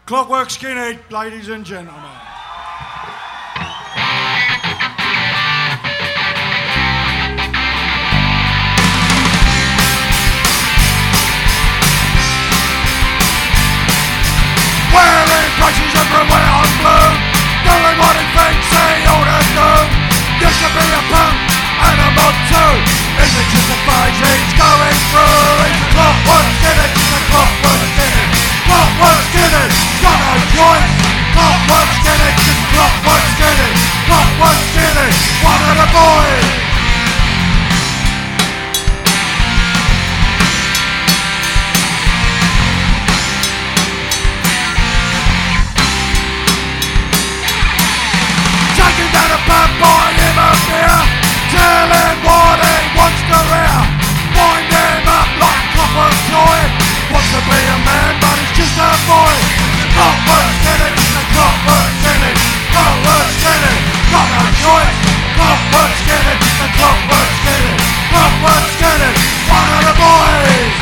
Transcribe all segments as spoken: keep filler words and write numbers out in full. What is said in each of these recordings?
Clockwork Skinhead, ladies and gentlemen. Wearing braces everywhere on blue, doing what he thinks he ought to do. Used to be a punk and a mod too. Is it just a phase he's going through? He's a clockwork skinhead, he's a clockwork skinhead. Clockwork skinhead, got no choice. Clockwork skinhead, just clockwork skinhead. Clockwork skinhead, one of the boys. Taking down a pub, buying him a beer, tell him what he wants to hear. Wind him up like a clockwork toy. Wants to be a man, but he's just a boy. Clockwork skinhead, just a clockwork skinhead. Clockwork skinhead, got no choice. Clockwork skinhead, just a clockwork skinhead. Clockwork skinhead, one of the boys.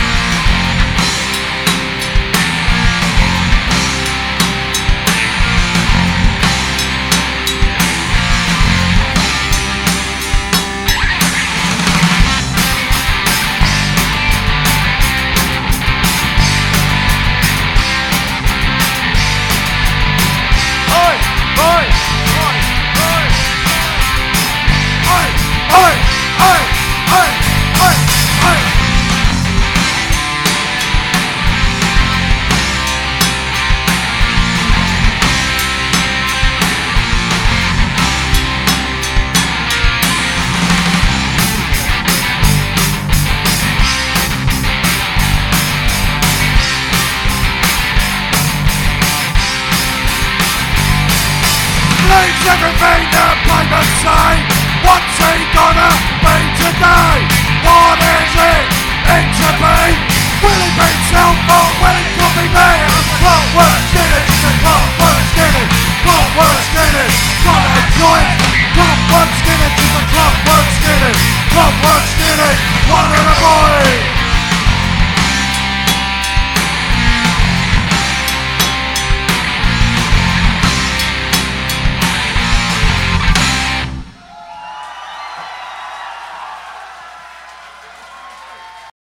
Leaves everything the papers say. What's he gonna be today? What is it it to be? Will he be himself or will he copy me?